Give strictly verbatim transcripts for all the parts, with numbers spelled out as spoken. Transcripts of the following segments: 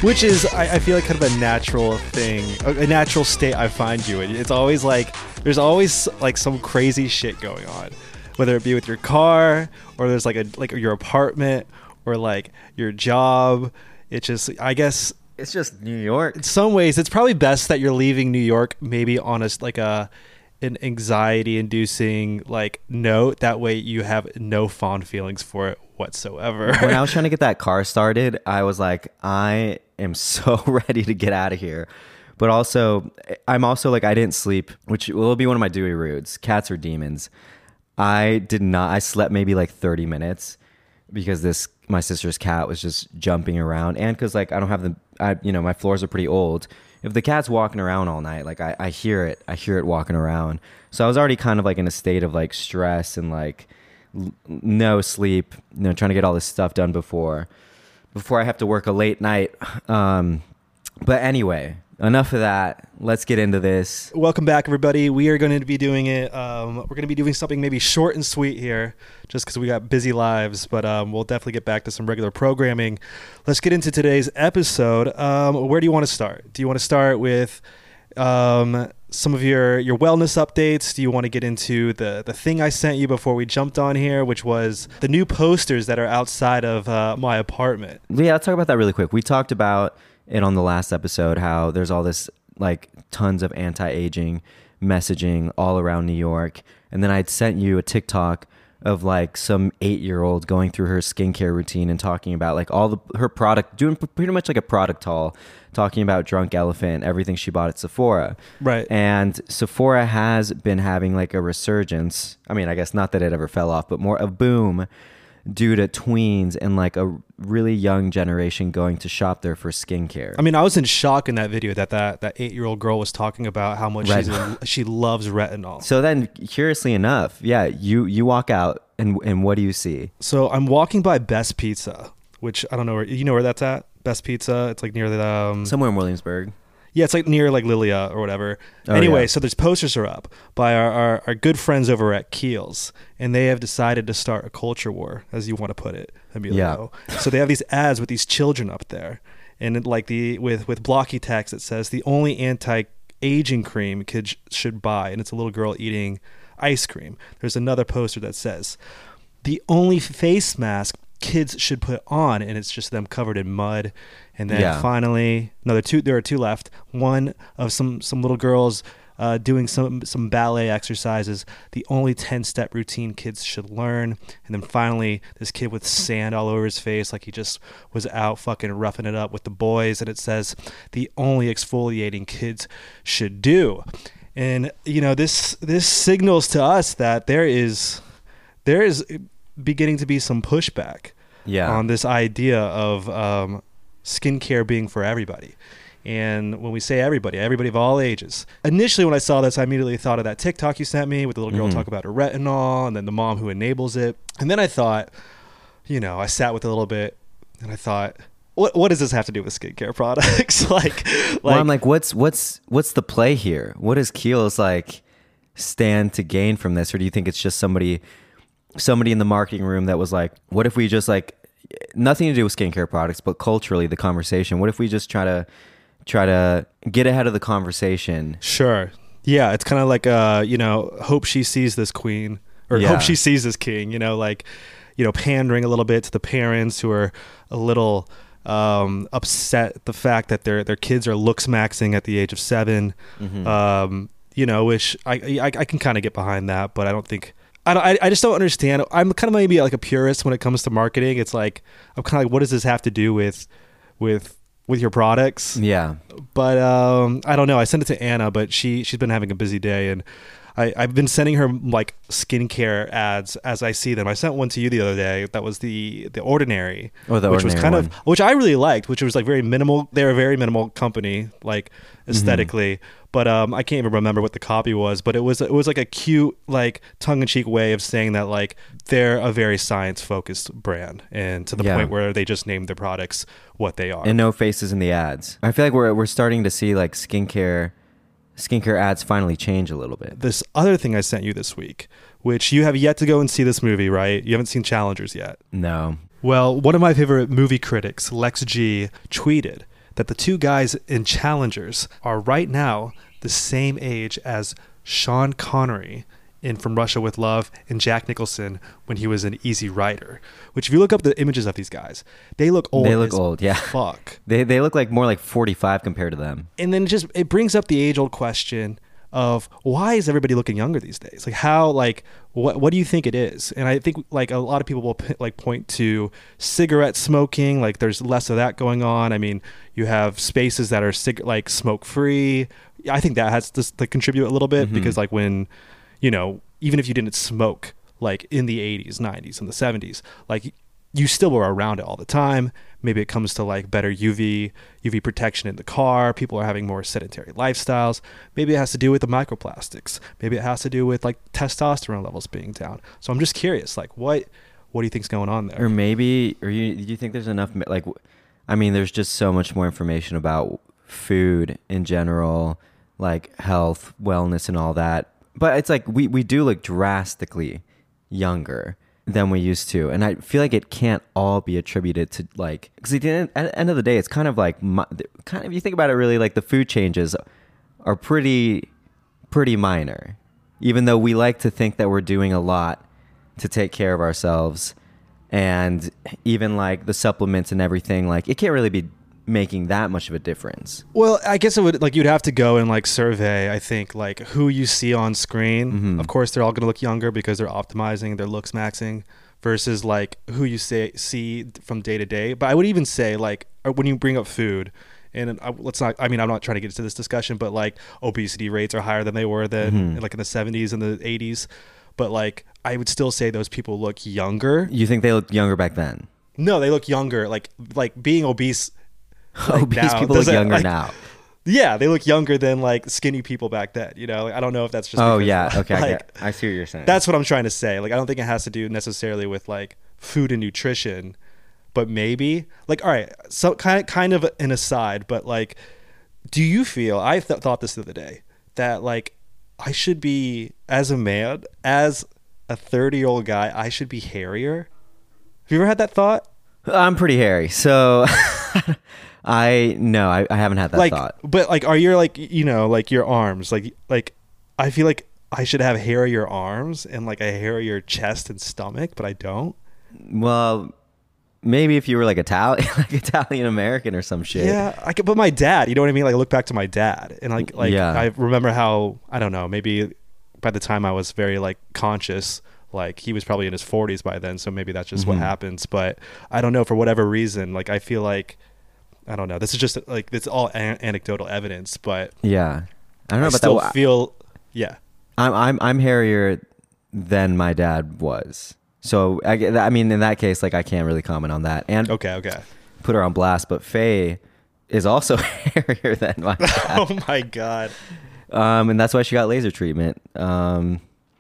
Which is, I, I feel like, kind of a natural thing, a, a natural state I find you in. It's always like, there's always like some crazy shit going on, whether it be with your car or there's like a like your apartment or like your job. It's just, I guess, it's just New York. In some ways, it's probably best that you're leaving New York maybe on a like a an anxiety-inducing like note. That way, you have no fond feelings for it whatsoever. When I was trying to get that car started, I was like, I am so ready to get out of here. But also, I'm also like, I didn't sleep, which will be one of my Dewey Rudes. Cats are demons. I did not. I slept maybe like thirty minutes because this my sister's cat was just jumping around, and because like I don't have the, I you know my floors are pretty old. If the cat's walking around all night, like I, I hear it, I hear it walking around. So I was already kind of like in a state of like stress and like l- no sleep, you know, trying to get all this stuff done before, before I have to work a late night. Um, but anyway, enough of that. Let's get into this. Welcome back, everybody. We are going to be doing it. Um, we're going to be doing something maybe short and sweet here, just because we got busy lives. But um, we'll definitely get back to some regular programming. Let's get into today's episode. Um, where do you want to start? Do you want to start with um, some of your, your wellness updates? Do you want to get into the, the thing I sent you before we jumped on here, which was the new posters that are outside of uh, my apartment? Yeah, let's talk about that really quick. We talked about it on the last episode, how there's all this like tons of anti-aging messaging all around New York. And then I'd sent you a TikTok of like some eight-year-old going through her skincare routine and talking about like all the her product, doing pretty much like a product haul, talking about Drunk Elephant, everything she bought at Sephora. Right. And Sephora has been having like a resurgence. I mean, I guess not that it ever fell off, but more a boom due to tweens and like a really young generation going to shop there for skincare. I mean, I was in shock in that video that that, that eight-year-old girl was talking about how much she's in, she loves retinol. So then, curiously enough, yeah, you you walk out and and what do you see? So I'm walking by Best Pizza, which I don't know where, you know where that's at? Best Pizza. It's like near the um, somewhere in Williamsburg. Yeah, it's like near like Lilia or whatever. Oh, anyway, yeah. So there's posters are up by our, our, our good friends over at Kiehl's, and they have decided to start a culture war, as you want to put it, Emilio. Yeah. So they have these ads with these children up there, and it, like the with with blocky text that says the only anti-aging cream kids should buy, and it's a little girl eating ice cream. There's another poster that says the only face mask kids should put on, and it's just them covered in mud. And then yeah. finally, another two. There are two left. One of some some little girls uh, doing some some ballet exercises. The only ten-step routine kids should learn. And then finally, this kid with sand all over his face, like he just was out fucking roughing it up with the boys. And it says the only exfoliating kids should do. And you know, this this signals to us that there is there is beginning to be some pushback yeah. on this idea of um, skincare being for everybody. And when we say everybody, everybody of all ages. Initially, when I saw this, I immediately thought of that TikTok you sent me with the little girl mm-hmm. talk about her retinol and then the mom who enables it. And then I thought, you know, I sat with it a little bit and I thought, what what does this have to do with skincare products? like, like, well, I'm like, what's what's what's the play here? What does Kiehl's like stand to gain from this? Or do you think it's just somebody somebody in the marketing room that was like, what if we just like, nothing to do with skincare products, but culturally the conversation, what if we just try to try to get ahead of the conversation? Sure. Yeah, it's kind of like uh you know, hope she sees this queen, or yeah. hope she sees this king, you know, like, you know, pandering a little bit to the parents who are a little um upset at the fact that their their kids are looks maxing at the age of seven. Mm-hmm. um you know, which I I, I can kind of get behind that, but I don't think I, don't, I I just don't understand. I'm kind of maybe like a purist when it comes to marketing. It's like, I'm kind of like, what does this have to do with with with your products? Yeah. But um, I don't know. I sent it to Anna, but she she's been having a busy day, and I, I've been sending her like skincare ads as I see them. I sent one to you the other day. That was the the Ordinary, oh, the which Ordinary was kind one. of which I really liked, which was like very minimal. They're a very minimal company, like aesthetically. Mm-hmm. But um, I can't even remember what the copy was. But it was it was like a cute, like tongue-in-cheek way of saying that like they're a very science-focused brand, and to the yeah. point where they just named their products what they are. And no faces in the ads. I feel like we're we're starting to see like skincare skincare ads finally change a little bit. This other thing I sent you this week, which you have yet to go and see this movie, right? You haven't seen Challengers yet. No. Well, one of my favorite movie critics, Lex G, tweeted that the two guys in Challengers are right now the same age as Sean Connery in From Russia with Love and Jack Nicholson when he was an Easy Rider. Which, if you look up the images of these guys, they look old. They look old, yeah. Fuck. They they look like more like forty-five compared to them. And then just it brings up the age old question of why is everybody looking younger these days? Like how, like what what do you think it is? And I think like a lot of people will p- like point to cigarette smoking. Like there's less of that going on. I mean, you have spaces that are cig- like smoke free. I think that has to, to contribute a little bit mm-hmm. because like when, you know, even if you didn't smoke like in the eighties, nineties, and the seventies, like you still were around it all the time. Maybe it comes to like better U V U V protection in the car. People are having more sedentary lifestyles. Maybe it has to do with the microplastics. Maybe it has to do with like testosterone levels being down. So I'm just curious, like what what do you think's going on there? Or maybe, or you, do you think there's enough, like, I mean, there's just so much more information about food in general, like health, wellness, and all that. But it's like we, we do look drastically younger than we used to, and I feel like it can't all be attributed to like, because at the end, at the end of the day, it's kind of like kind of, you think about it, really, like the food changes are pretty pretty minor, even though we like to think that we're doing a lot to take care of ourselves, and even like the supplements and everything, like it can't really be making that much of a difference. Well, I guess it would, like, you'd have to go and like survey, I think, like who you see on screen. Mm-hmm. Of course, they're all going to look younger because they're optimizing, their looks maxing, versus like who you say see from day to day. But I would even say like when you bring up food, and I, let's not, I mean, I'm not trying to get into this discussion, but like obesity rates are higher than they were then, mm-hmm. like in the seventies and the eighties. But like I would still say those people look younger. You think they looked younger back then? No, they look younger. Like like being obese. Like obese people look younger like, now. Yeah, they look younger than like skinny people back then. You know, like, I don't know if that's just. Oh yeah, okay, like, I, I see what you're saying. That's what I'm trying to say. Like, I don't think it has to do necessarily with like food and nutrition, but maybe like, all right, so kind of kind of an aside, but like, do you feel? I th- thought this the other day that like I should be, as a man, as a thirty year old guy, I should be hairier. Have you ever had that thought? I'm pretty hairy, so. I no, I, I haven't had that like, thought. But like, are your like you know like your arms like like I feel like I should have hairier arms and like a hairier chest and stomach, but I don't. Well, maybe if you were like Italian, like Italian American or some shit. Yeah, I could. But my dad, you know what I mean? Like I look back to my dad and like like yeah. I remember how, I don't know, maybe by the time I was very like conscious, like he was probably in his forties by then, so maybe that's just mm-hmm. what happens. But I don't know, for whatever reason, like I feel like. I don't know. This is just like, it's all an- anecdotal evidence, but yeah, I don't know. I about still that. feel, yeah. I'm I'm I'm hairier than my dad was. So I, I mean, in that case, like I can't really comment on that. And okay, okay. Put her on blast, but Faye is also hairier than my dad. Oh my god. Um, and that's why she got laser treatment. Um,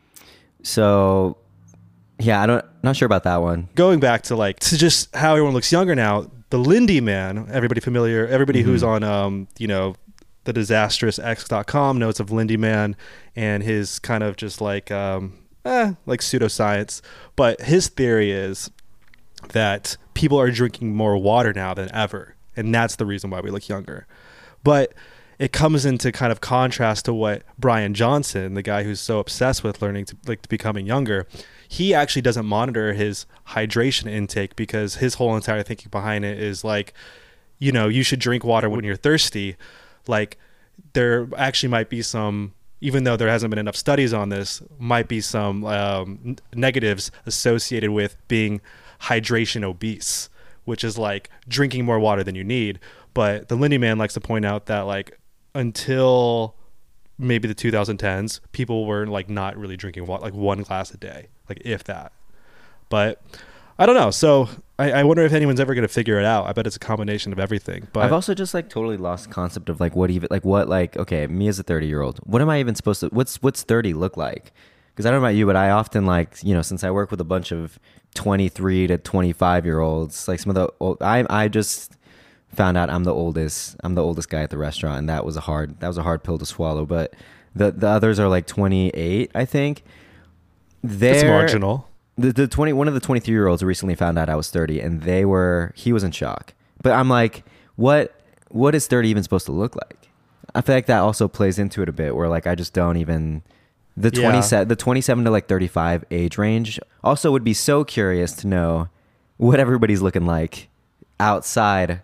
so yeah, I don't not sure about that one. Going back to like to just how everyone looks younger now. The Lindy Man, everybody familiar, everybody mm-hmm. who's on, um, you know, the disastrous x dot com knows of Lindy Man and his kind of just like, um, eh, like pseudoscience. But his theory is that people are drinking more water now than ever. And that's the reason why we look younger. But it comes into kind of contrast to what Brian Johnson, the guy who's so obsessed with learning to like to becoming younger, he actually doesn't monitor his hydration intake because his whole entire thinking behind it is like, you know, you should drink water when you're thirsty. Like there actually might be some, even though there hasn't been enough studies on this, might be some um, n- negatives associated with being hydration obese, which is like drinking more water than you need. But the Lindy Man likes to point out that like until maybe the twenty tens, people were like not really drinking water, like one glass a day, like if that. But I don't know. So I, I wonder if anyone's ever going to figure it out. I bet it's a combination of everything. But I've also just like totally lost the concept of like what even like what like okay, me as a thirty year old, what am I even supposed to? What's what's thirty look like? Because I don't know about you, but I often like you know since I work with a bunch of twenty-three to twenty-five year olds, like some of the old, I I just. found out I'm the oldest. I'm the oldest guy at the restaurant, and that was a hard. That was a hard pill to swallow. But the the others are like twenty-eight, I think. They're, it's marginal. The the twenty one of the twenty-three year olds recently found out I was thirty, and they were he was in shock. But I'm like, what what is thirty even supposed to look like? I feel like that also plays into it a bit, where like I just don't even the Yeah. twenty-seven the twenty-seven to like thirty-five age range. Also, would be so curious to know what everybody's looking like outside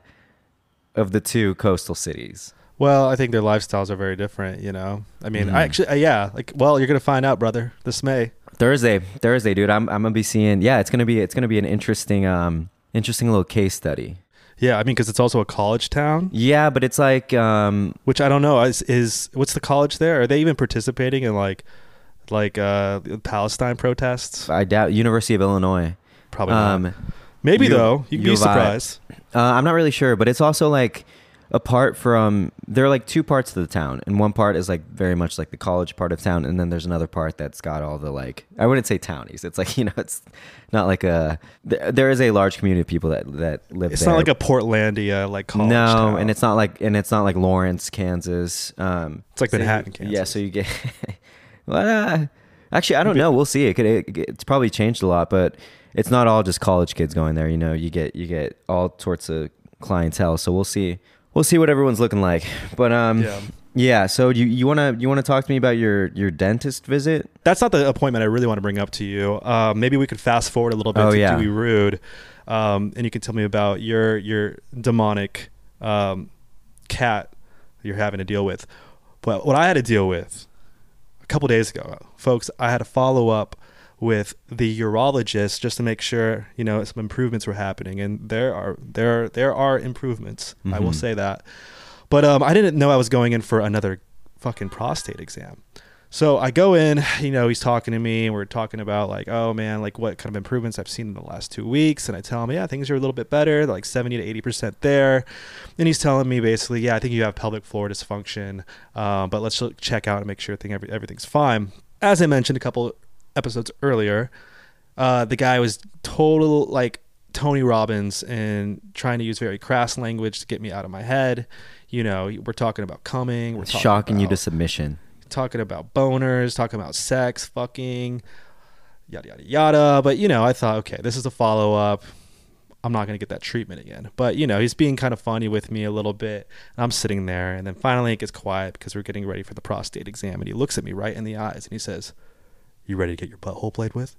of the two coastal cities. Well, I think their lifestyles are very different, you know. I mean, Mhm. I actually, uh, yeah, like, well, you're gonna find out, brother, this May. Thursday, Thursday, dude. I'm I'm gonna be seeing. Yeah, it's gonna be it's gonna be an interesting um interesting little case study. Yeah, I mean, because it's also a college town, Yeah, but it's like um which I don't know is is what's the college there? Are they even participating in like like uh Palestine protests? I doubt University of Illinois. Probably not. Um, Maybe U- though. You'd U be of I. surprised. Uh, I'm not really sure, but it's also like apart from there are like two parts to the town, and one part is like very much like the college part of town, and then there's another part that's got all the like I wouldn't say townies. It's like you know it's not like a th- there is a large community of people that that live It's there. not like a Portlandia like college no, town. and it's not like and it's not like Lawrence, Kansas. Um, It's like so you- Manhattan, Kansas. Yeah, so you get. well, uh, actually, I don't know. We'll see. It could. It, it's probably changed a lot, but it's not all just college kids going there. You know, you get you get all sorts of clientele. So we'll see. We'll see what everyone's looking like. But um, Yeah. yeah. So you you wanna you wanna talk to me about your your dentist visit? That's not the appointment I really want to bring up to you. Uh, maybe we could fast forward a little bit Oh, to yeah. Dewey Rude, um, and you can tell me about your your demonic um, cat you're having to deal with. But what I had to deal with a couple days ago, folks, I had to follow up with the urologist just to make sure you know some improvements were happening, and there are there there are improvements. I will Mhm. say that. But um, I didn't know I was going in for another fucking prostate exam. So I go in, you know, he's talking to me and we're talking about like, oh man, like what kind of improvements I've seen in the last two weeks. And I tell him, yeah, things are a little bit better, like seventy to eighty percent there. And he's telling me basically, yeah, I think you have pelvic floor dysfunction, um, but let's check out and make sure thing, every, everything's fine. As I mentioned a couple episodes earlier, uh, the guy was total like Tony Robbins and trying to use very crass language to get me out of my head. You know, we're talking about coming. We're talking Shocking about, you to submission. talking about boners, talking about sex, fucking, yada, yada, yada. But, you know, I thought, okay, this is a follow-up. I'm not going to get that treatment again. But, you know, he's being kind of funny with me a little bit. And I'm sitting there. And then finally it gets quiet because we're getting ready for the prostate exam. And he looks at me right in the eyes and he says, you ready to get your butthole played with?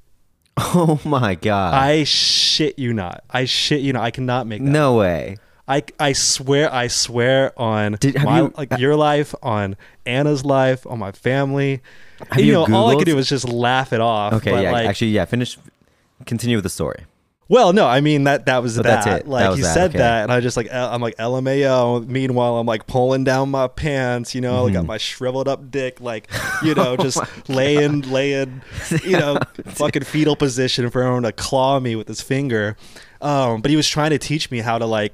Oh my god! I shit you not. I shit you not. I cannot make that. No way. I, I swear, I swear on Did- have my, you- like your life, on Anna's life, on my family. Have you you know, all I could Googled- do was just laugh it off. Okay, but yeah. like, Actually, yeah. Finish. Continue with the story. well, no, I mean that that was But that. that's it. Like That was you that, said okay. that, and I just like L- I'm like L M A O. Meanwhile, I'm like pulling down my pants. You know, I got Mhm. my shriveled up dick, like you know, Oh just my laying, laying, you know, fucking fetal position for everyone to claw me with his finger. Um, but he was trying to teach me how to like.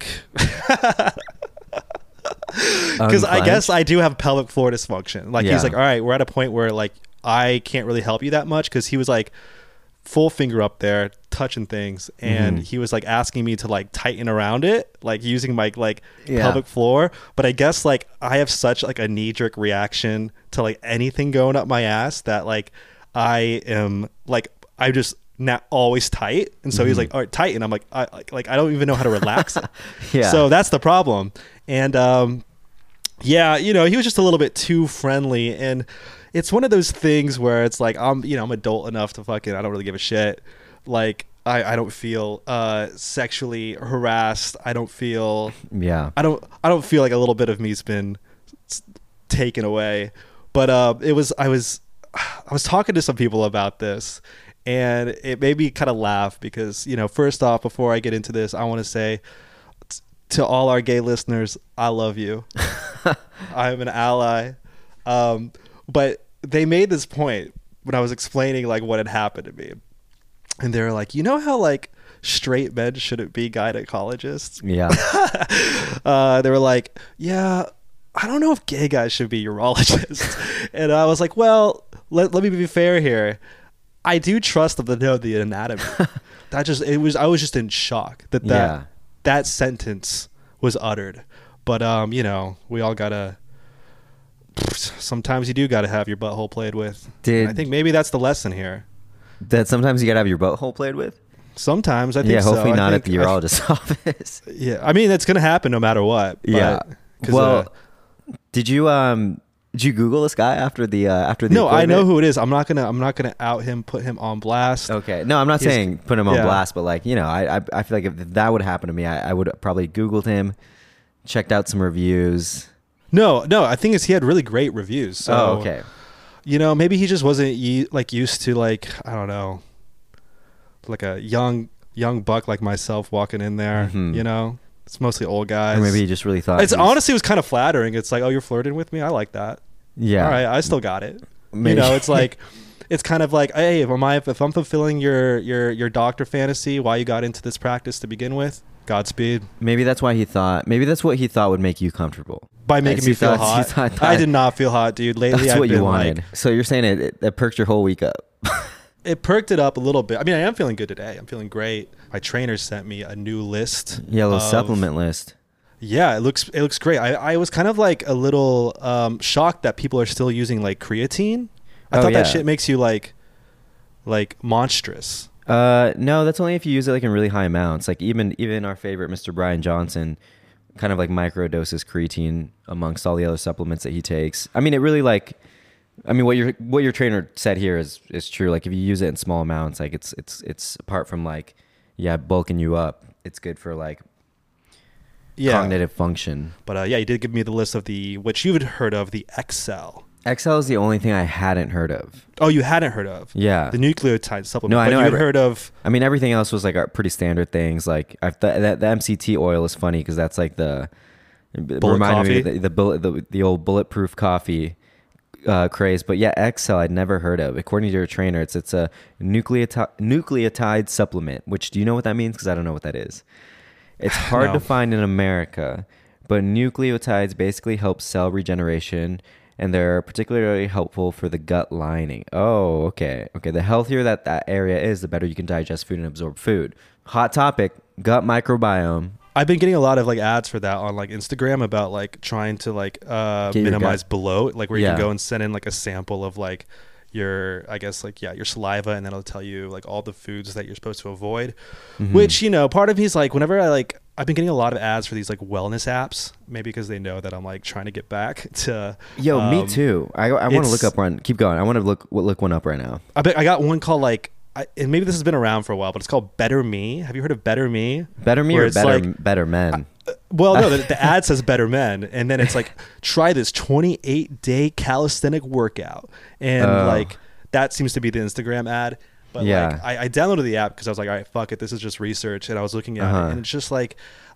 Because I guess I do have pelvic floor dysfunction. Like Yeah. he's like, all right, we're at a point where like I can't really help you that much because he was like full finger up there touching things, and Mhm. he was like asking me to like tighten around it, like using my like Yeah. pelvic floor. But I guess like I have such like a knee jerk reaction to like anything going up my ass that like I am like I just not always tight, and so he's Mhm. like, all right, tighten. I'm like, I like, like I don't even know how to relax it. Yeah. So that's the problem. And um, yeah, you know, he was just a little bit too friendly, and it's one of those things where it's like I'm, you know, I'm adult enough to fucking, I don't really give a shit. Like I, I don't feel uh, sexually harassed. I don't feel, Yeah. I don't, I don't feel like a little bit of me's been s- taken away. But uh, it was, I was, I was talking to some people about this, and it made me kind of laugh because, you know, first off, before I get into this, I want to say t- to all our gay listeners, I love you. I'm an ally. Um, but they made this point when I was explaining like what had happened to me. And they were like, you know how like straight men shouldn't be gynecologists? Yeah. uh, they were like, yeah, I don't know if gay guys should be urologists. And I was like, well, let, let me be fair here. I do trust them to know the anatomy. That just, it was, I was just in shock that that, Yeah. that sentence was uttered. But, um, you know, we all gotta, sometimes you do gotta have your butthole played with. Did I think maybe that's the lesson here. that sometimes you gotta have your butthole played with? Sometimes I think Yeah. so. Hopefully I not at think- the I- urologist's office. Yeah, I mean it's gonna happen no matter what. But, Yeah. Well, uh, did you um did you Google this guy after the uh, after the no, I know appointment? who it is. I'm not gonna I'm not gonna out him, put him on blast. Okay, no, I'm not He's- saying put him on yeah. blast, but like you know, I I, I feel like if that would happen to me, I, I would probably Googled him, checked out some reviews. No, no, I think it's he had really great reviews. So, oh, okay. You know, maybe he just wasn't ye- like used to like I don't know, like a young young buck like myself walking in there. Mhm. You know, it's mostly old guys. Or maybe he just really thought. It's he was- honestly it was kind of flattering. It's like, oh, you're flirting with me. I like that. yeah. All right, I still got it. Maybe. You know, it's like, it's kind of like, hey, if, am I, if I'm fulfilling your your your doctor fantasy, why you got into this practice to begin with, Godspeed. Maybe that's why he thought. Maybe that's what he thought would make you comfortable. By making Yes, me he feel thought- he hot. thought I that- did not feel hot, dude. Lately, That's I've what you been wanted. like, So you're saying it, it that perked your whole week up. it perked it up a little bit. I mean, I am feeling good today. I'm feeling great. My trainer sent me a new list. Yeah, a little of- supplement list. Yeah, it looks it looks great. I, I was kind of like a little um, shocked that people are still using like creatine. I Oh, thought yeah. that shit makes you like like monstrous. Uh, no, that's only if you use it like in really high amounts. Like even even our favorite Mister Brian Johnson, kind of like microdoses creatine amongst all the other supplements that he takes. I mean, it really like, I mean, what your what your trainer said here is is true. Like if you use it in small amounts, like it's it's it's apart from like, yeah, bulking you up. It's good for like Yeah. cognitive function. But uh, yeah, you did give me the list of the which you've heard of, the Excel. Excel is the only thing I hadn't heard of. Oh, you hadn't heard of? Yeah. The nucleotide supplement. No, I but know you had every- heard of. I mean, everything else was like our pretty standard things. Like I've th- that the M C T oil is funny because that's like the Bullet reminded me coffee? of the the, bullet, the the old bulletproof coffee uh, craze. But yeah, Excel I'd never heard of. According to your trainer, it's it's a nucleotide nucleotide supplement. Which do you know what that means? Because I don't know what that is. It's hard No. to find in America, but nucleotides basically help cell regeneration. And they're particularly helpful for the gut lining. Oh, okay. Okay. The healthier that that area is, the better you can digest food and absorb food. Hot topic, gut microbiome. I've been getting a lot of like ads for that on like Instagram about like trying to like uh, Get your minimize gut- bloat, like where you Yeah. can go and send in like a sample of like your, I guess like yeah, your saliva, and then it'll tell you like all the foods that you're supposed to avoid. Mhm. Which, you know, part of me is like, whenever I like, I've been getting a lot of ads for these like wellness apps, maybe because they know that I'm like trying to get back to. Yo, me um, too. I, I want to it's- look up one. Keep going. I want to look look one up right now. I bet I got one called like, I, and maybe this has been around for a while, but it's called Better Me. Have you heard of Better Me? Better me Where or it's better like- better men? Well, no, the, the ad says Better Men, and then it's like, try this twenty-eight day calisthenic workout, and Oh. like that seems to be the Instagram ad. But Yeah. like, I, I downloaded the app because I was like, all right, fuck it, this is just research, and I was looking at Uh-huh. it, and it's just like,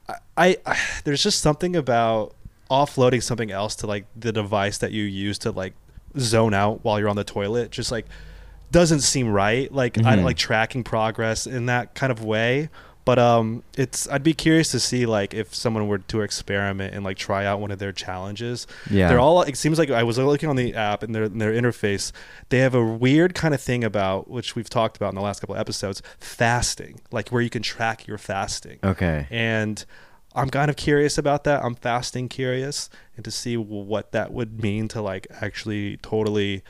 I, I, there's just something about offloading something else to like the device that you use to like zone out while you're on the toilet, just like doesn't seem right. Like I Mhm. don't like tracking progress in that kind of way. But um, it's I'd be curious to see like if someone were to experiment and like try out one of their challenges. Yeah. They're all. It seems like I was looking on the app and their in their interface. They have a weird kind of thing about which we've talked about in the last couple of episodes, fasting, like where you can track your fasting. Okay. And I'm kind of curious about that. I'm fasting curious and to see what that would mean to like actually totally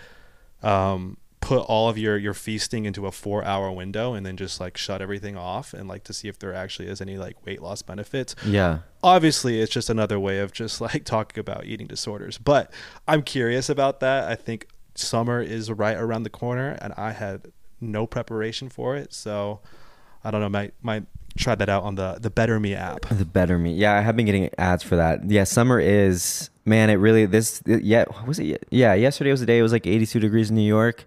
um, put all of your, your feasting into a four hour window and then just like shut everything off and like to see if there actually is any like weight loss benefits. Yeah. Obviously, it's just another way of just like talking about eating disorders. But I'm curious about that. I think summer is right around the corner and I had no preparation for it. So I don't know, might might try that out on the the Better Me app. The Better Me. Yeah, I have been getting ads for that. Yeah, summer is, man, it really, this, yeah, was it? Yeah, yesterday was the day it was like eighty-two degrees in New York.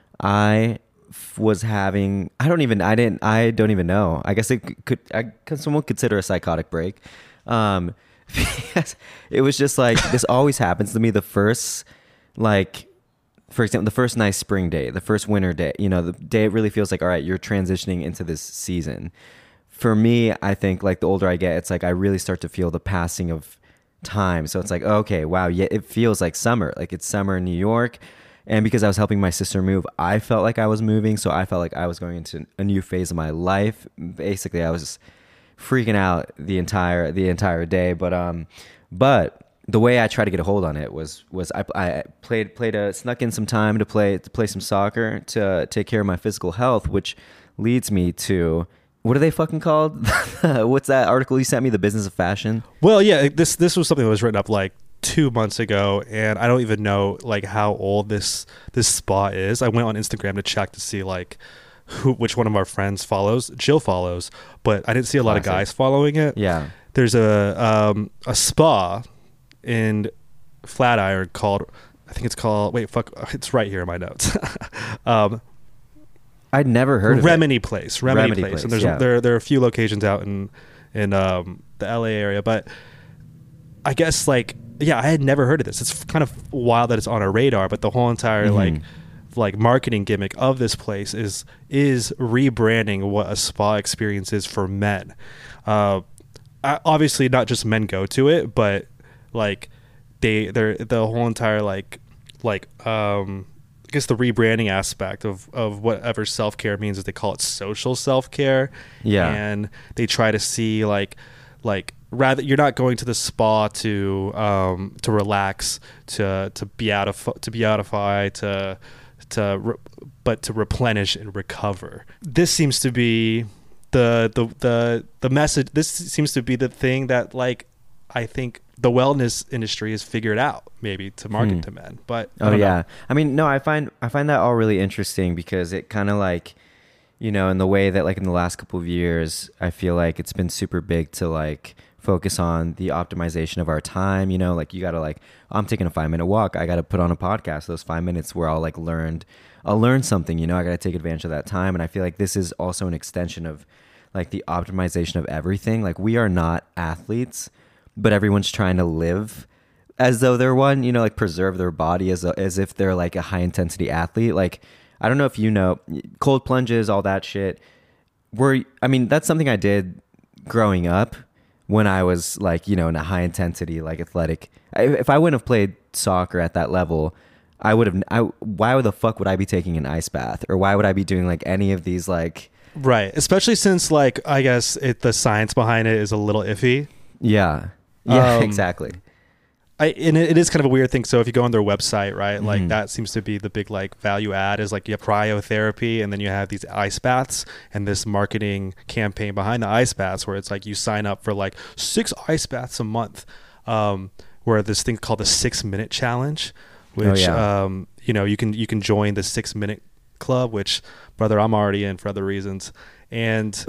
I f- was having, I don't even, I didn't, I don't even know. I guess it could, I, could someone consider a psychotic break? Um, because it was just like, this always happens to me the first, like, for example, the first nice spring day, the first winter day, you know, the day it really feels like, all right, you're transitioning into this season. For me, I think like the older I get, it's like I really start to feel the passing of time. So it's like, okay, wow, yeah, it feels like summer. Like it's summer in New York. And because I was helping my sister move, I felt like I was moving. So I felt like I was going into a new phase of my life. Basically, I was freaking out the entire the entire day. But um, but the way I tried to get a hold on it was was I, I played played a snuck in some time to play to play some soccer to take care of my physical health, which leads me to what are they fucking called? What's that article you sent me? The Business of Fashion. Well, yeah, this this was something that was written up like two months ago, and I don't even know like how old this this spa is. I went on Instagram to check to see like who which one of our friends follows. Jill follows, but I didn't see a lot Classic. of guys following it. Yeah, there's a um, a spa in Flatiron called I think it's called wait fuck it's right here in my notes. um, I'd never heard of Remedy it. Place, Remedy, Remedy Place, Place, and there's yeah. there there are a few locations out in in um, the L A area, but I guess like yeah, I had never heard of this. It's kind of wild that it's on our radar, but the whole entire mm-hmm. like like marketing gimmick of this place is is rebranding what a spa experience is for men. Uh, obviously, not just men go to it, but like they they're the whole entire like like um. I guess the rebranding aspect of, of whatever self-care means is they call it social self-care. Yeah. And they try to see like, like rather you're not going to the spa to, um, to relax, to, to be out of, to be outify, to, to, re- but to replenish and recover. This seems to be the, the, the, the message. This seems to be the thing that like, I think the wellness industry has figured out maybe to market hmm. to men, but I oh don't yeah know. I mean no I find I find that all really interesting because it kind of like, you know, in the way that like in the last couple of years I feel like it's been super big to like focus on the optimization of our time, you know, like you gotta like I'm taking a five minute walk, I gotta put on a podcast those five minutes where I'll like learned I'll learn something, you know, I gotta take advantage of that time. And I feel like this is also an extension of like the optimization of everything. Like we are not athletes, but everyone's trying to live as though they're one, you know, like preserve their body as a, as if they're like a high intensity athlete. Like, I don't know if you know, cold plunges, all that shit. Were I mean, that's something I did growing up when I was like, you know, in a high intensity, like athletic. I, if I wouldn't have played soccer at that level, I would have, I, why the fuck would I be taking an ice bath? Or why would I be doing like any of these like... Right. Especially since like, I guess it, the science behind it is a little iffy. Yeah. Yeah, um, exactly. I and it, it is kind of a weird thing. So if you go on their website, right, like mm-hmm. that seems to be the big like value add is like you have cryotherapy and then you have these ice baths and this marketing campaign behind the ice baths where it's like you sign up for like six ice baths a month, um, where this thing called the six minute challenge, which oh, yeah. um, you know you can you can join the six minute club, which brother I'm already in for other reasons, and.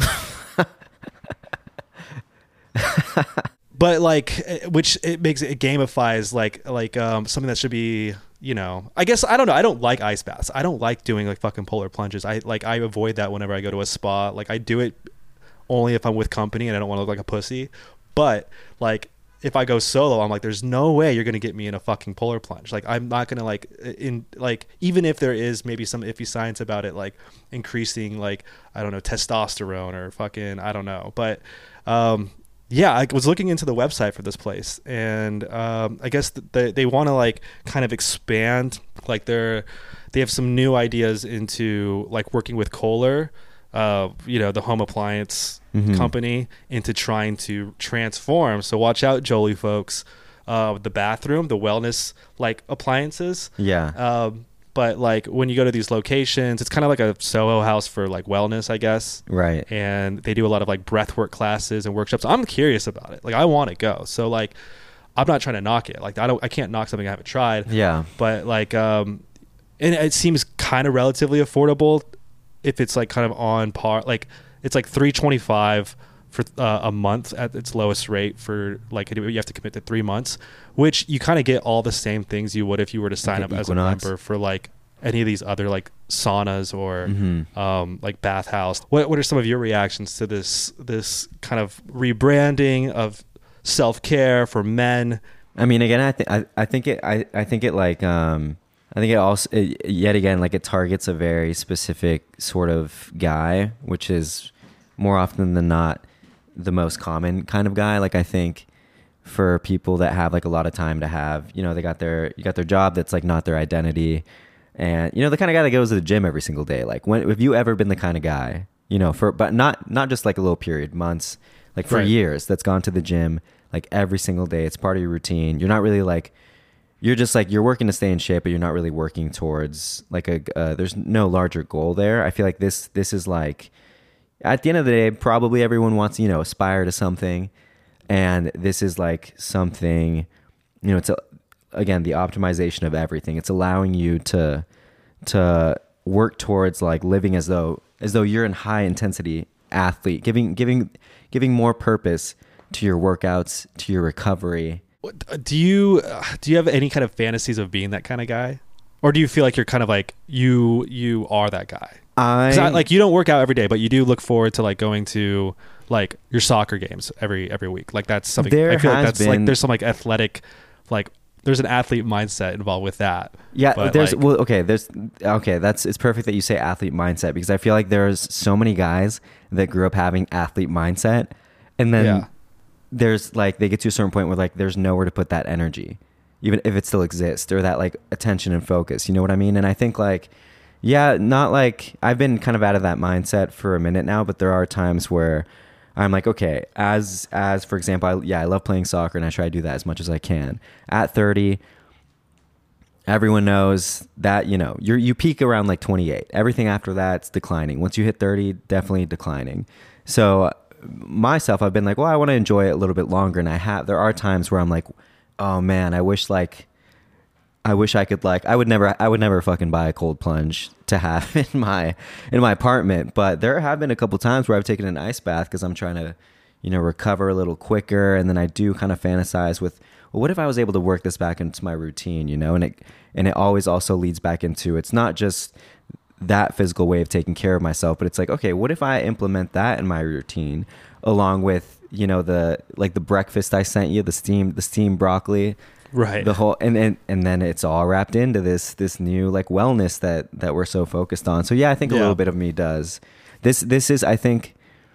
But like, which it makes it gamifies like like um, something that should be, you know, I guess I don't know. I don't like ice baths. I don't like doing like fucking polar plunges. I like I avoid that whenever I go to a spa. Like I do it only if I'm with company and I don't want to look like a pussy. But like if I go solo, I'm like, there's no way you're gonna get me in a fucking polar plunge. Like I'm not gonna like in like even if there is maybe some iffy science about it, like increasing like I don't know testosterone or fucking I don't know, but. um Yeah, I was looking into the website for this place, and um, I guess th- they they want to like kind of expand, like they're they have some new ideas into like working with Kohler, uh, you know, the home appliance mm-hmm. company, into trying to transform. So watch out, Jolie folks, uh, the bathroom, the wellness like appliances. Yeah. Um, But like when you go to these locations, it's kind of like a Soho house for like wellness, I guess. Right. And they do a lot of like breathwork classes and workshops. I'm curious about it. Like I want to go. So like, I'm not trying to knock it. Like I don't, I can't knock something I haven't tried. Yeah. But like, um, and it seems kind of relatively affordable if it's like kind of on par. Like it's like three twenty-five for uh, a month at its lowest rate for like you have to commit to three months, which you kind of get all the same things you would if you were to sign up as a member for like any of these other like saunas or mm-hmm. um, like bathhouse. What what are some of your reactions to this this kind of rebranding of self-care for men? I mean, again, I think I, I think it I, I think it like um I think it also it, yet again like it targets a very specific sort of guy, which is more often than not the most common kind of guy. Like I think for people that have like a lot of time to have, you know, they got their you got their job that's like not their identity, and you know the kind of guy that goes to the gym every single day. Like when have you ever been the kind of guy, you know, for but not not just like a little period, months, like for right. years that's gone to the gym like every single day. It's part of your routine. You're not really like you're just like you're working to stay in shape, but you're not really working towards like a uh, there's no larger goal there. I feel like this this is like at the end of the day, probably everyone wants to, you know, aspire to something. And this is like something, you know, it's a, again, the optimization of everything. It's allowing you to, to work towards like living as though, as though you're in high intensity athlete, giving, giving, giving more purpose to your workouts, to your recovery. Do you, uh, do you have any kind of fantasies of being that kind of guy? Or do you feel like you're kind of like, you, you are that guy? I, I like, you don't work out every day, but you do look forward to like going to like your soccer games every, every week. Like that's something there I feel like that's been, like, there's some like athletic, like there's an athlete mindset involved with that. Yeah. But there's, like, well, okay. There's, okay. That's, it's perfect that you say athlete mindset, because I feel like there's so many guys that grew up having athlete mindset, and then yeah. there's like, they get to a certain point where like, there's nowhere to put that energy, even if it still exists, or that like attention and focus, you know what I mean? And I think like, yeah, not like, I've been kind of out of that mindset for a minute now, but there are times where I'm like, okay, as, as for example, I, yeah, I love playing soccer and I try to do that as much as I can. At thirty, everyone knows that, you know, you're, you peak around like twenty-eight. Everything after that's declining. Once you hit thirty, definitely declining. So myself, I've been like, well, I want to enjoy it a little bit longer. And I have, there are times where I'm like, oh man, I wish like, I wish I could like, I would never, I would never fucking buy a cold plunge to have in my, in my apartment. But there have been a couple times where I've taken an ice bath because I'm trying to, you know, recover a little quicker. And then I do kind of fantasize with, well, what if I was able to work this back into my routine, you know? And it, and it always also leads back into, it's not just that physical way of taking care of myself, but it's like, okay, what if I implement that in my routine along with, you know, the, like the breakfast I sent you, the steamed, the steamed broccoli, right, the whole, and, and and then it's all wrapped into this this new like wellness that that we're so focused on. So yeah, I think a yeah. little bit of me does this this is I think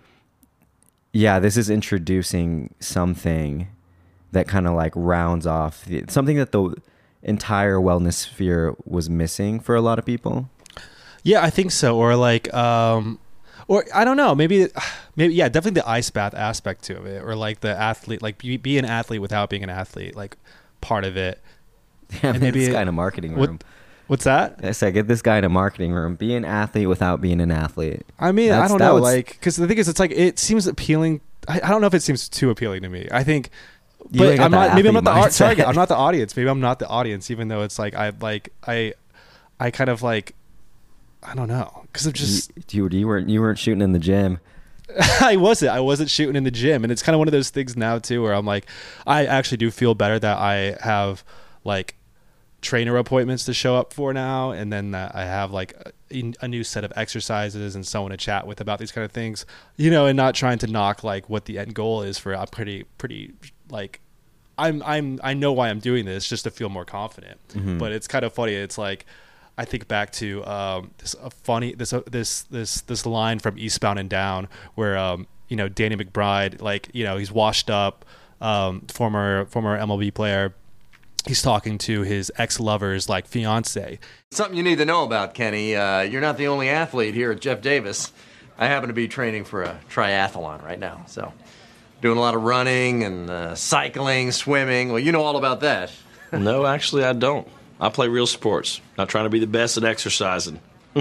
yeah this is introducing something that kind of like rounds off the, something that the entire wellness sphere was missing for a lot of people. Yeah, I think so. Or like um or I don't know, maybe maybe yeah definitely the ice bath aspect to it, or like the athlete, like be, be an athlete without being an athlete, like part of it. Yeah, and maybe this guy in a marketing room. What, what's that? I said, get this guy in a marketing room. Be an athlete without being an athlete. I mean, That's, I don't know, like, because the thing is, it's like, it seems appealing. I, I don't know if it seems too appealing to me. I think, but I'm not. Maybe I'm not the art target. I'm not the audience. Maybe I'm not the audience, even though it's like I like I, I kind of like, I don't know, because I'm just you, you weren't you weren't shooting in the gym. I wasn't. I wasn't shooting in the gym, and it's kind of one of those things now too, where I'm like, I actually do feel better that I have like trainer appointments to show up for now, and then that I have like a, a new set of exercises and someone to chat with about these kind of things, you know, and not trying to knock like what the end goal is for. I'm pretty, pretty like, I'm, I'm, I know why I'm doing this, just to feel more confident. Mm-hmm. But it's kind of funny. It's like, I think back to um, this uh, funny this uh, this this this line from Eastbound and Down, where um, you know, Danny McBride, like, you know, he's washed up, um, former former M L B player. He's talking to his ex-lover's like fiance. Something you need to know about, Kenny. Uh, you're not the only athlete here at Jeff Davis. I happen to be training for a triathlon right now, so doing a lot of running and uh, cycling, swimming. Well, you know all about that. No, actually, I don't. I play real sports, not trying to be the best at exercising.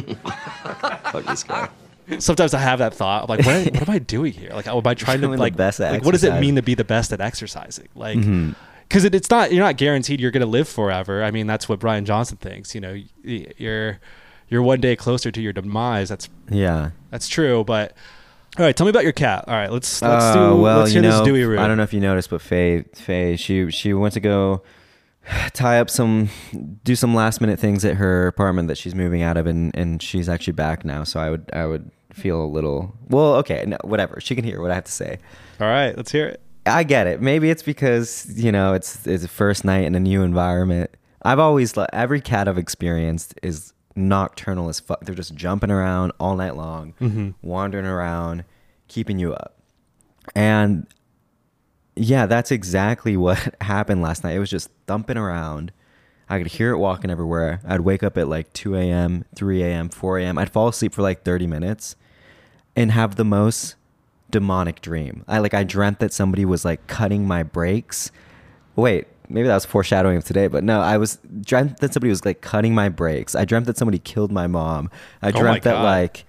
Fuck this guy. Sometimes I have that thought. I'm like, what, what am I doing here? Like, am I trying to like, best at like what does it mean to be the best at exercising? Like, because mm-hmm. it, it's not, you're not guaranteed you're going to live forever. I mean, that's what Brian Johnson thinks. You know, you're you're one day closer to your demise. That's yeah, that's true. But all right, tell me about your cat. All right, let's let's uh, do well, let's hear you know, this Dewey room. I don't know if you noticed, but Faye Faye she she went to go tie up some, do some last minute things at her apartment that she's moving out of, and, and she's actually back now. So I would, I would feel a little, well, okay, no, whatever. She can hear what I have to say. All right, let's hear it. I get it. Maybe it's because, you know, it's, it's a first night in a new environment. I've always, every cat I've experienced is nocturnal as fuck. They're just jumping around all night long, mm-hmm. wandering around, keeping you up. And yeah, that's exactly what happened last night. It was just thumping around. I could hear it walking everywhere. I'd wake up at like two a.m., three a.m., four a.m. I'd fall asleep for like thirty minutes and have the most demonic dream. I like I dreamt that somebody was like cutting my brakes. Wait, maybe that was foreshadowing of today, but no, I was dreamt that somebody was like cutting my brakes. I dreamt that somebody killed my mom. I dreamt oh that like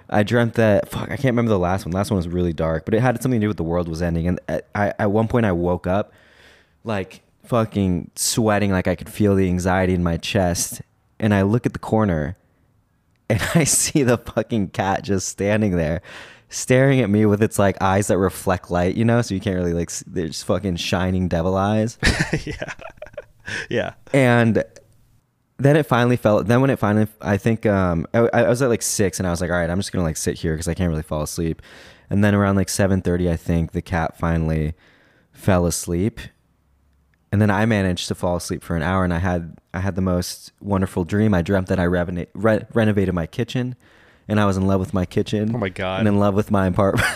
I dreamt that, fuck, I can't remember the last one. Last one was really dark, but it had something to do with the world was ending. And at, I, at one point I woke up like fucking sweating, like I could feel the anxiety in my chest. And I look at the corner and I see the fucking cat just standing there staring at me with its like eyes that reflect light, you know? So you can't really like, they're just fucking shining devil eyes. Yeah. Yeah. And then it finally fell. Then when it finally, I think um, I, I was at like six, and I was like, all right, I'm just gonna like sit here because I can't really fall asleep. And then around like seven thirty, I think the cat finally fell asleep. And then I managed to fall asleep for an hour, and I had I had the most wonderful dream. I dreamt that I revena- re- renovated my kitchen, and I was in love with my kitchen. Oh my God. And in love with my apartment.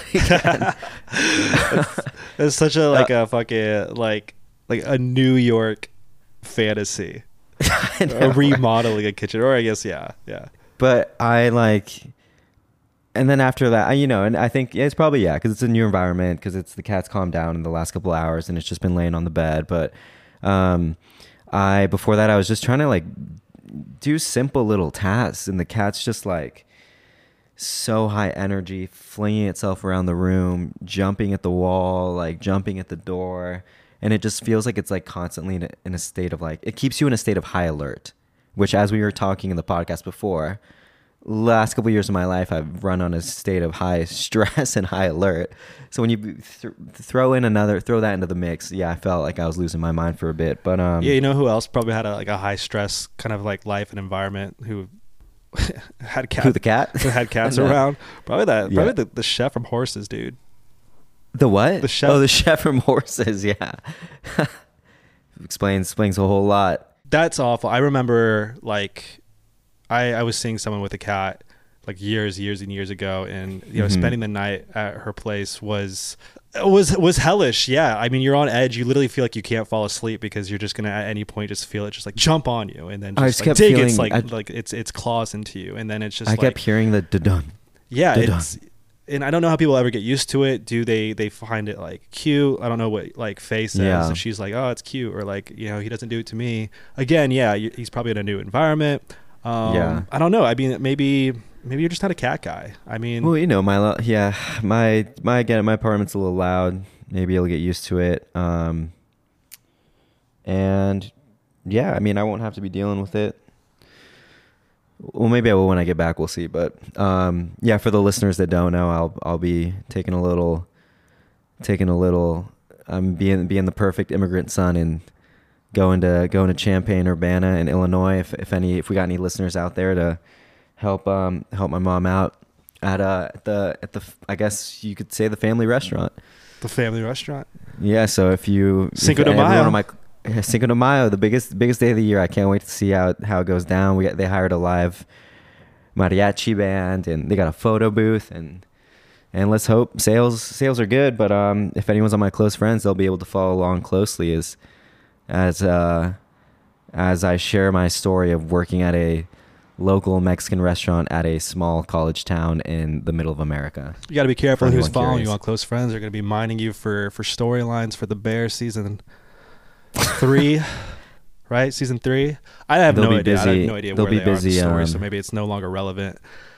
it's, it's such a like a fucking like like a New York fantasy. Know, remodeling a kitchen, or I guess yeah yeah but I like, and then after that I, you know and I think yeah, it's probably yeah because it's a new environment, because it's the cat's calmed down in the last couple of hours and it's just been laying on the bed. But um I before that I was just trying to like do simple little tasks, and the cat's just like so high energy, flinging itself around the room, jumping at the wall, like jumping at the door. And it just feels like it's like constantly in a, in a state of like, it keeps you in a state of high alert, which, as we were talking in the podcast before, last couple of years of my life, I've run on a state of high stress and high alert. So when you th- throw in another, throw that into the mix, yeah, I felt like I was losing my mind for a bit. But um, yeah, you know who else probably had a, like a high stress kind of like life and environment who had cats? Who, the cat? Who had cats No. around? Probably that. Probably Yeah. the, the chef from Horses, dude. The what? The chef. Oh, the chef from Horses. Yeah. explains explains a whole lot. That's awful. I remember like I I was seeing someone with a cat like years, years and years ago, and you know, Mhm. spending the night at her place was was was hellish. Yeah, I mean, you're on edge. You literally feel like you can't fall asleep because you're just gonna at any point just feel it just like jump on you, and then just, I just like, kept dig feeling- its like I- like it's it's claws into you, and then it's just I like, kept hearing the dun. yeah, Dun-dun. it's. And I don't know how people ever get used to it. Do they they find it like cute? I don't know what like Faye says. Yeah. If she's like, oh, it's cute, or like, you know, he doesn't do it to me. Again, yeah, you- he's probably in a new environment. Um, Yeah. I don't know. I mean, maybe maybe you're just not a cat guy. I mean, Well, you know, my lo- yeah, my my again, my apartment's a little loud. Maybe I'll get used to it. Um, and yeah, I mean, I won't have to be dealing with it. Well, maybe I will when I get back. We'll see. But um, yeah, for the listeners that don't know, I'll I'll be taking a little, taking a little. I'm being being the perfect immigrant son and going to going to Champaign, Urbana, in Illinois. If if any if we got any listeners out there to help um help my mom out at uh at the at the I guess you could say the family restaurant. the family restaurant. Yeah. So if you Cinco if de everyone Mayo. on my- Yeah, Cinco de Mayo, the biggest biggest day of the year. I can't wait to see how how it goes down. We got, they hired a live mariachi band, and they got a photo booth, and and let's hope sales sales are good. But um, if anyone's on my close friends, they'll be able to follow along closely as as uh as I share my story of working at a local Mexican restaurant at a small college town in the middle of America. You got to be careful For who's anyone following curious. you on close friends. They're going to be mining you for for storylines for the Bear season three, right? Season three. I have They'll no be idea. I have busy- no idea they'll where be they are in the busy, story, um, so maybe it's no longer relevant.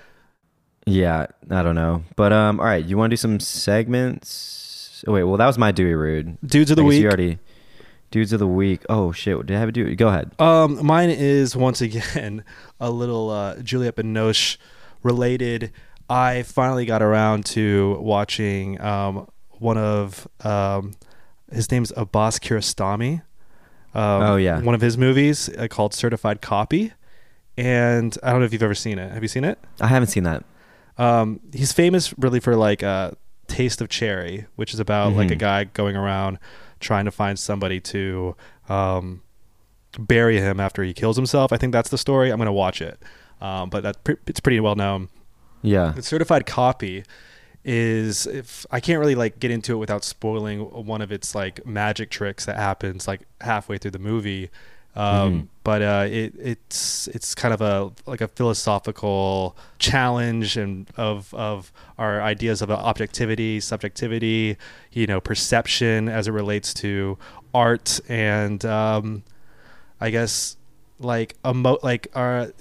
Yeah, I don't know, but um, all right. You want to do some segments? Oh wait, well that was my Dewey Rude. Dudes of the I guess week. You already dudes of the week. Oh shit, did I have a Dewey? Go ahead. Um, mine is once again a little uh, Juliette Binoche related. I finally got around to watching um, one of um, his name's Abbas Kiarostami. Um, Oh, yeah. one of his movies uh, called Certified Copy, and I don't know if you've ever seen it. Have you seen it? I haven't seen that. Um, he's famous really for like uh, Taste of Cherry, which is about like a Mhm. guy going around trying to find somebody to um, bury him after he kills himself. I think that's the story. I'm going to watch it. Um, but that pre- it's pretty well known. Yeah. The Certified Copy is, if I can't really like get into it without spoiling one of its like magic tricks that happens like halfway through the movie. Um, Mhm. but uh, it it's it's kind of a like a philosophical challenge and of of our ideas of objectivity, subjectivity, you know, perception as it relates to art, and um, I guess like emo- like our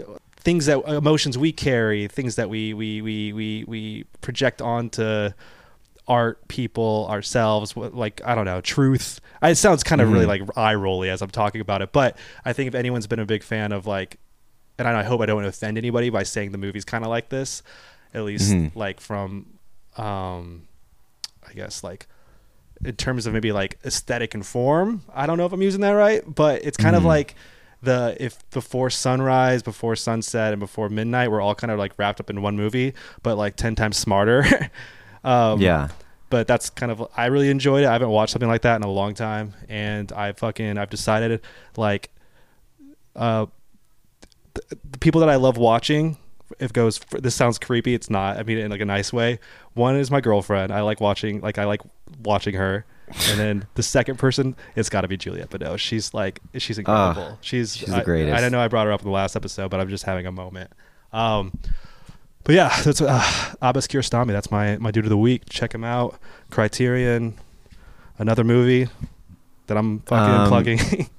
things that emotions we carry, things that we we we we we project onto art, people, ourselves, like, I don't know, truth. It sounds kind of mm-hmm. really like eye rolly as I'm talking about it, but I think if anyone's been a big fan of like, and I hope I don't offend anybody by saying the movie's kind of like this, at least mm-hmm. like from, um, I guess like in terms of maybe like aesthetic and form. I don't know if I'm using that right, but it's kind mm-hmm. of like the if before sunrise, before sunset, and before midnight, we're all kind of like wrapped up in one movie, but like ten times smarter. Um, yeah, but that's kind of, I really enjoyed it. I haven't watched something like that in a long time, and I fucking I've decided like uh th- the people that I love watching, if it goes this sounds creepy, it's not, I mean it in like a nice way. One is my girlfriend. I like watching like I like watching her. And then the second person, it's got to be Juliette Binoche. She's like she's incredible. Uh, she's she's the greatest. I, I don't know I brought her up in the last episode, but I'm just having a moment. Um But yeah, that's uh, Abbas Kiarostami. That's my, my dude of the week. Check him out. Criterion, another movie that I'm fucking um, plugging.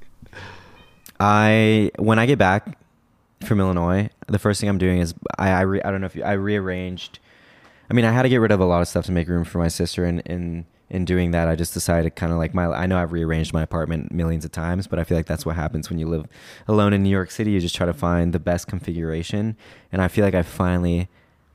I when I get back from Illinois, the first thing I'm doing is I I, re, I don't know if you, I rearranged. I mean, I had to get rid of a lot of stuff to make room for my sister, and in in doing that, I just decided kind of like my. I know I've rearranged my apartment millions of times, but I feel like that's what happens when you live alone in New York City. You just try to find the best configuration, and I feel like I finally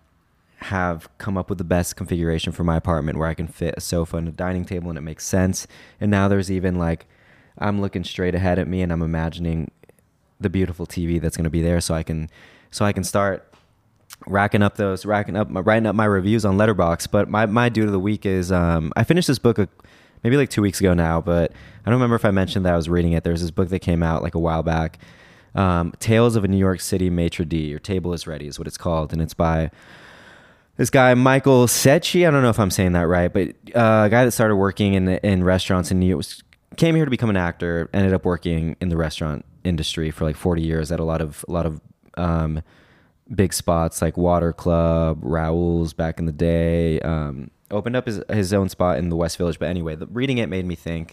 have come up with the best configuration for my apartment where I can fit a sofa and a dining table and it makes sense. And now there's even like, I'm looking straight ahead at me and I'm imagining the beautiful T V that's going to be there, so I can, so I can start racking up those, racking up, my, writing up my reviews on Letterboxd. But my, my dude of the week is, um, I finished this book a, maybe like two weeks ago now, but I don't remember if I mentioned that I was reading it. There's this book that came out like a while back, um, Tales of a New York City Maitre d', or Table is Ready is what it's called. And it's by this guy, Michael Secchi. I don't know if I'm saying that right, but uh, a guy that started working in in restaurants in New York, came here to become an actor, ended up working in the restaurant industry for like forty years at a lot of a lot of um, big spots like Water Club, Raoul's back in the day. Um, opened up his his own spot in the West Village. But anyway, the, reading it made me think,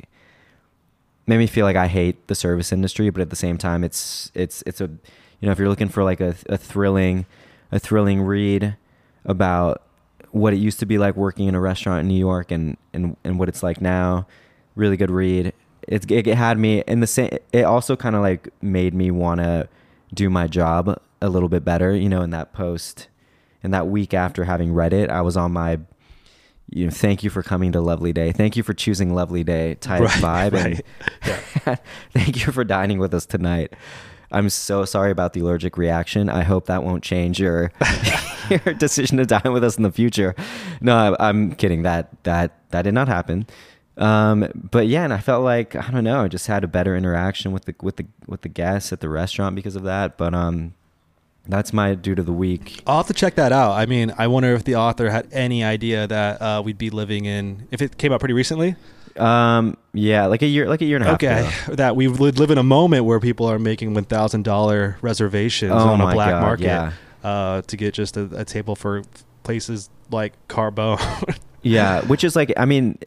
made me feel like I hate the service industry, but at the same time, it's it's it's a, you know, if you're looking for like a, a thrilling a thrilling read about what it used to be like working in a restaurant in New York and, and, and what it's like now. Really good read. It, it had me in the same, it also kind of like made me want to do my job a little bit better, you know, in that post, in that week after having read it, I was on my, you know, thank you for coming to Lovely Day. Thank you for choosing Lovely Day type right, vibe. Right. And yeah. Thank you for dining with us tonight. I'm so sorry about the allergic reaction. I hope that won't change your your decision to dine with us in the future. No, I, I'm kidding. That that that did not happen. Um, but yeah, and I felt like, I don't know, I just had a better interaction with the with the with the guests at the restaurant because of that. But um, that's my dude of the week. I'll have to check that out. I mean, I wonder if the author had any idea that uh, we'd be living in, if it came out pretty recently. Um, yeah, like a year, like a year and a half okay. ago. That we would live in a moment where people are making one thousand dollars reservations oh on a black God, market yeah. uh, to get just a, a table for places like Carbone. Yeah, which is like, I mean,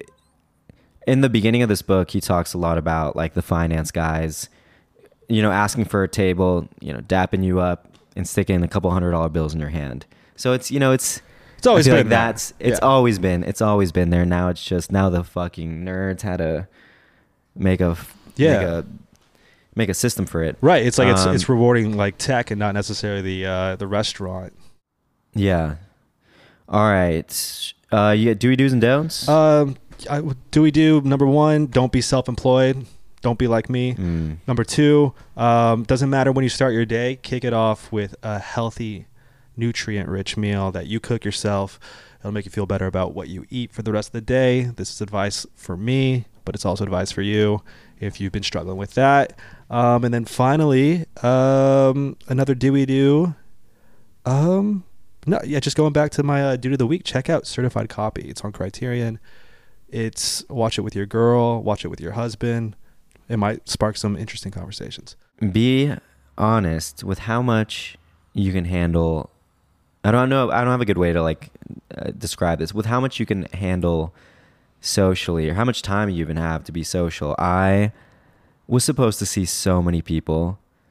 in the beginning of this book, he talks a lot about like the finance guys, you know, asking for a table, you know, dapping you up and sticking a couple hundred dollar bills in your hand. So it's, you know, it's, It's always been like that's it's yeah. always been it's always been there. Now it's just now the fucking nerds had to make a yeah make a, make a system for it. Right. It's like um, it's it's rewarding like tech and not necessarily the uh, the restaurant. Yeah. All right. Uh, you got Dewey Do's and Don'ts. Um, I, do we do number one? Don't be self-employed. Don't be like me. Mm. Number two. Um, doesn't matter when you start your day. Kick it off with a healthy, nutrient-rich meal that you cook yourself. It'll make you feel better about what you eat for the rest of the day. This is advice for me, but it's also advice for you if you've been struggling with that. Um, and then finally, um, another Dewey Do. Um, no, yeah, just going back to my uh, dude of the week. Check out Certified Copy. It's on Criterion. It's watch it with your girl. Watch it with your husband. It might spark some interesting conversations. Be honest with how much you can handle. I don't know. I don't have a good way to like uh, describe this with how much you can handle socially or how much time you even have to be social. I was supposed to see so many people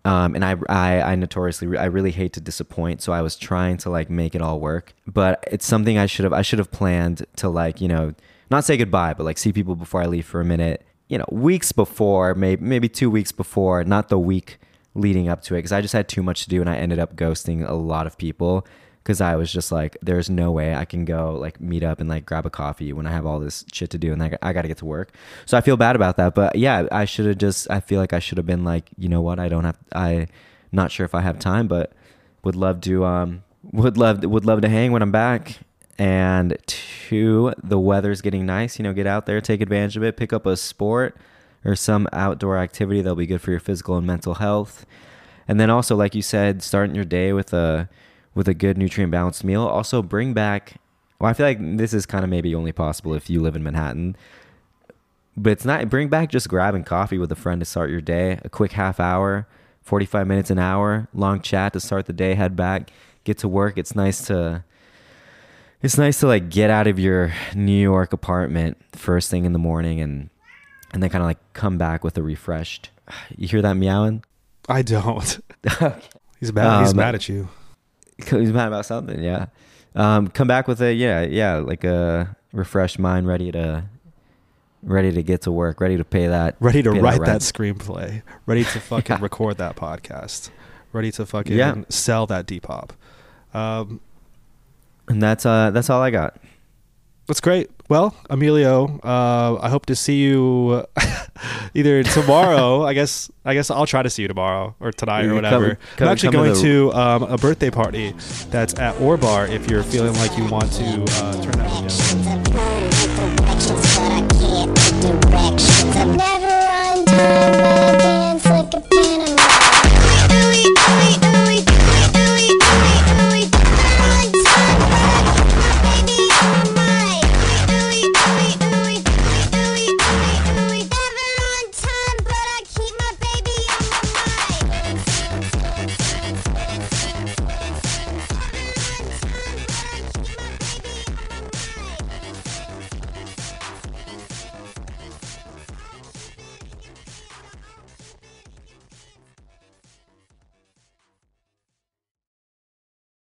Um, and I, I, I notoriously, I really hate to disappoint. So I was trying to like make it all work, but it's something I should have, I should have planned to like, you know, not say goodbye, but like see people before I leave for a minute, you know, weeks before, maybe, maybe two weeks before, not the week leading up to it. Cause I just had too much to do and I ended up ghosting a lot of people. Cause I was just like, there's no way I can go like meet up and like grab a coffee when I have all this shit to do and I, I got to get to work. So I feel bad about that. But yeah, I should have just, I feel like I should have been like, you know what? I don't have, I not sure if I have time, but would love to, um, would love, would love to hang when I'm back. And two, the weather's getting nice, you know, get out there, take advantage of it, pick up a sport or some outdoor activity that'll be good for your physical and mental health. And then also, like you said, starting your day with a, with a good nutrient balanced meal. Also bring back, well, I feel like this is kind of maybe only possible if you live in Manhattan, but it's not, bring back just grabbing coffee with a friend to start your day, a quick half hour, forty-five minutes, an hour, long chat to start the day, head back, get to work. It's nice to, it's nice to like get out of your New York apartment first thing in the morning and, and then kind of like come back with a refreshed, you hear that meowing? I don't. He's mad. He's Um, mad at you. He's mad about something, yeah. Um, come back with a yeah, yeah, like a refreshed mind, ready to, ready to get to work, ready to pay that, Ready to pay write that, rent. screenplay. Ready to fucking Yeah. record that podcast. Ready to fucking Yeah. sell that Depop. Um, And that's uh, that's all I got. That's great. Well, Emilio, uh, I hope to see you either tomorrow. I guess I guess I'll try to see you tomorrow or tonight or You whatever. come- come- I'm actually come to going the- to um, a birthday party that's at Orbar. If you're feeling like you want to uh, turn that down. Directions, but I can't take directions. I've never